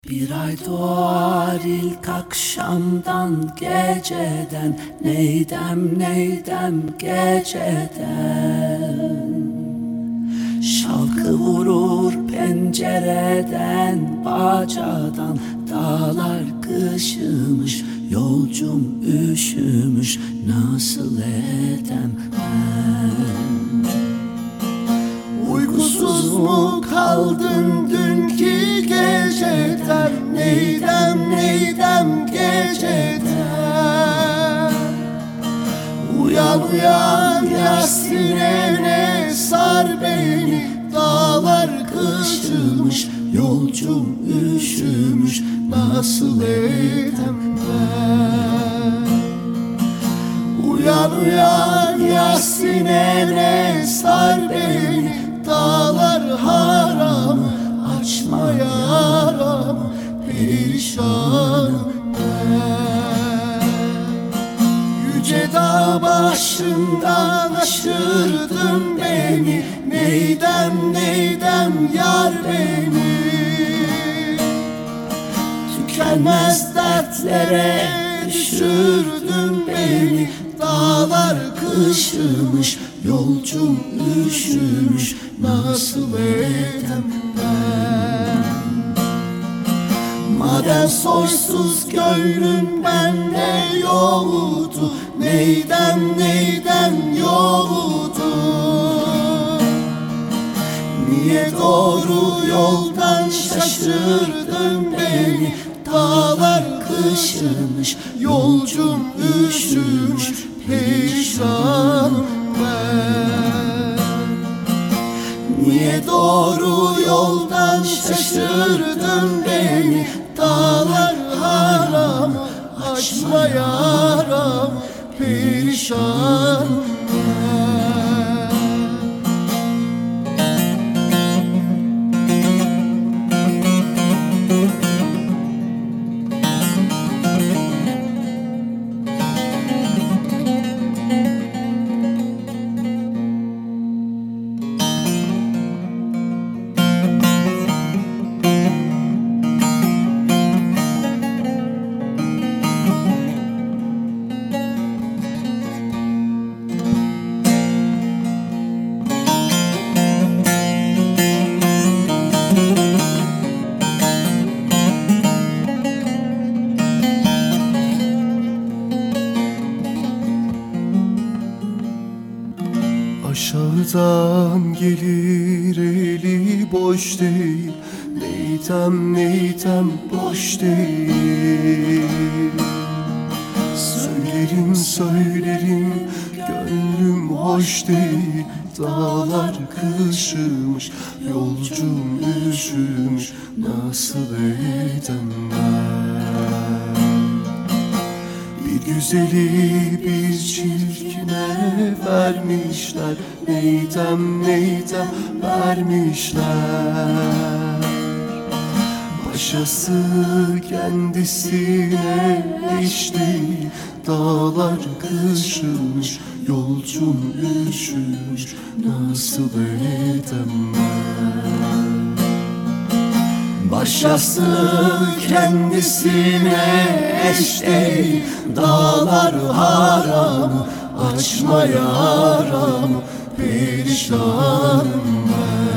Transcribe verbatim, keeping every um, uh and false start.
Bir ay doğar ilk akşamdan, geceden, neydem neydem geceden. Şalkı vurur pencereden, bacadan, dağlar kışımış, yolcum üşümüş, nasıl edem ben? Uykusuz mu kaldın dünkü geceden, neydem neydem geceden? Uyan uyan yar sinene, sar beni, dağlar kışımış, yolcum üşümüş, nasıl edem ben? Uyan uyan yar sinene, sar beni, dağlar haramı, açma yaramı, perişanım ben. Yüce dağ başından aşırdın beni, neydem neydem yar beni. Tükenmez dertlere düşürdün beni, dağlar kışımış, yolcum üşümüş, nasıl edem ben? Madem soysuz gönlün bende yoktu, neydem neydem yoktu? Niye doğru yoldan şaşırdın beni, dağlar kışımış, yolcum üşümüş, perişanım ben. Niye doğru yoldan şaşırdın beni, dağlar haram, açma yaram, perişanım ben. Aşağıdan gelir eli boş değil, neydem neydem boş değil. Söylerim söylerim gönlüm hoş değil, dağlar kışımış, yolcum üşümüş, nasıl edem ben? Bir güzeli bir çirkine vermişler, neydem neydem vermişler. Başası kendisine eş değil, dağlar kışımış, yolcum üşümüş, nasıl edem ben? Başası kendisine eş değil, dağlar haramı, açma yaramı, perişanım ben.